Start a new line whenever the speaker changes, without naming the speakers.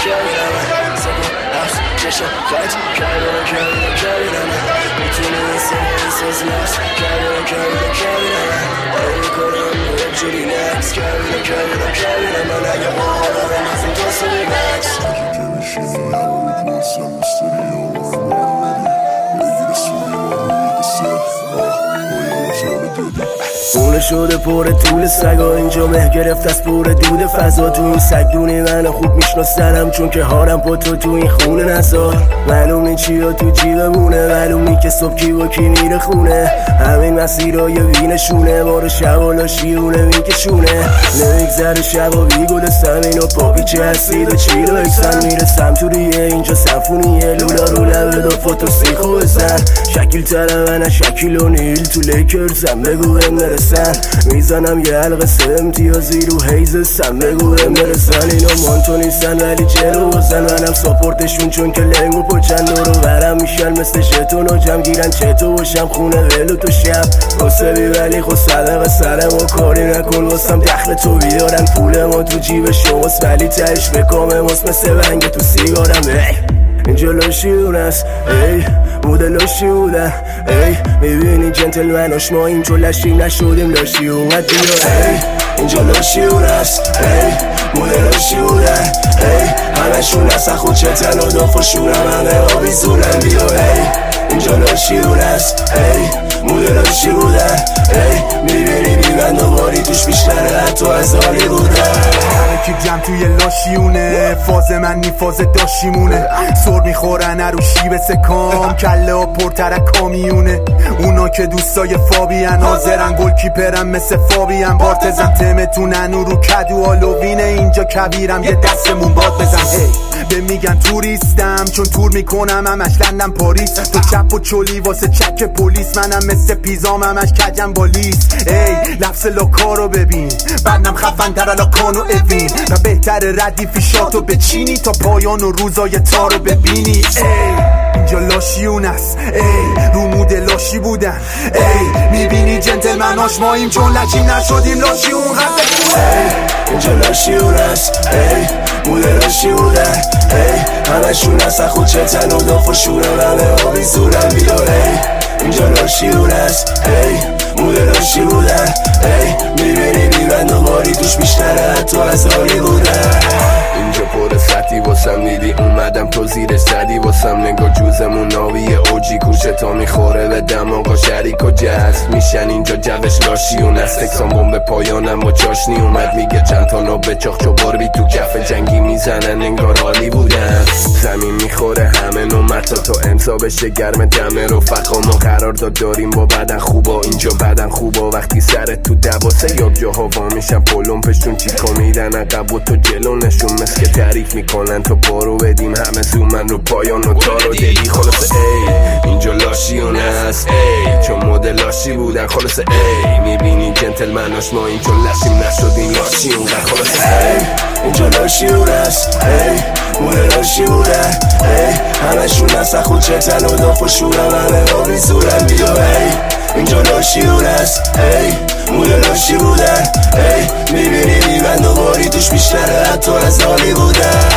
خونه شده پر طول سگا، اینجا مه گرفت از پر دود فضا. تو این سگ دونی منو خوب میشناسنم، چون که هارم با تو این خونه نزار. معلوم نی چیا تو جیبمونه، معلوم نی که صبح کی با کی میره خونه. همین مسیرهای وینشونه، بار شوالا شیونه میکشونه. نمیگذره شبا بیگل سمین و پاپی چه هستید و چی رو اکسن. میرسم تو ریه اینجا سمفونیه، لولا رو لبه دا فوتو سیخو بزن. شکیل تره من شکیل و نیل تو لیکرزم، بگو هم نرسن. میزنم یه حلقه سه امتیازی رو حیزستم، بگو هم نرسن. اینا مانتو نیستن ولی جلو بزن، منم ساپورتشون چون که لنگو پچن. دورو برم میشن مثل شتون و جمع گیرن چتو باشم خونه ولو تو شب. حسبی ولی خود صدق سرم و کاری نکن واسم دخل تو بیارن. پول ما تو جیب شماست ولی تهش بکامه ماست مثل ونگ تو سیگارم. اینجا لاشیون است ای مدلاش بودن ای، میبینی جنتلمناش ما اینجا لشیم نشدیم لاشی اومد بیا ای. اینجا لاشیون است ای مدلاش بودن ای، همشون اصلا خود چتن و دافاشونم همه آبی زونن بیا ای. اینجا لاشیون است ای مدلاش بودن ای، میبینی بیبند و باری توش بیشتره حتی از حالی بودن.
کی جمع توی لاشیونه، فاز من نی فاز داشیمونه. سر میخورن رو شیب سکام، کله و پرترک کامیونه. اونا که دوستای فابیان حاضرن گل کیپرن مثل فابیان. بارتزن تمتونن و رو کدو آلوینه، اینجا کبیرم یه دستمون باد بزن. هی به میگن توریستم چون تور میکنم همش لندن پاریس. تو چپ و چولی واسه چک پلیس، منم مثل پیزام همش کجم با لیس. ای لفظ لاکارو ببین بندم خفن تر لاکانو اوین، و بهتر ردیفی شاتو بچینی تا پایان و روزای تارو ببینی. ای اینجا لاشیون است ای رو مود لاشی بودن ای، میبینی جنتلمناش ماییم چون لچیم نشدیم لاشیون هست.
اینجا لاشیون است ای مود لاشی بودن ای، همشون اصلا خود چتن و دافاشونم همه آبی زورم بیا ای. اینجا لاشیون است ای مود لاشی بودن ای، میبینی بیبند و باری توش بیشتره حتی از حالی بودن. اینجا پر سطحی واسم دیدی اومدم تو زیر سدی واسم نگاه جوزمون ناوی اوجی کوچه تا میخوره به دماغا شریک و جست میشن. اینجا جوش لاشیون است تکسان بمب پایانم و چاشنی اومد میگه چند تا نو به چاق چوبار بی تو کف جنگی میزنن انگار حالی بودن. زمین میخوره همه نومتا تا امضا بشه گرم دمه رفقا. ما قرار داریم با بدن خوبا، اینجا بدن خوبا وقتی سرت تو دواسه یاب جاها وا میشن پلومپشون چیکا میدن عقب و تو جلونشون مثل که تعریف میکنن تا پارو بدیم همه زومن رو پایان و تارو دلی. خلاصه ای اینجا لاشیون است ای چون مد لاشی بودن. خلاصه ای میبینی جنتلمناش ما این چون لشیم نشدیم لاشیون. خلاصه ای اینجا لاشیون است ای مد لاشی بودن ای، همشون اصلا خود چتن و دافاشونم همه آبی زورن بیا ای. اینجا لاشیون است ای مود لاشی بودن ای، میبینی بیبند و باری توش بیشتره حتی از حالی بودن.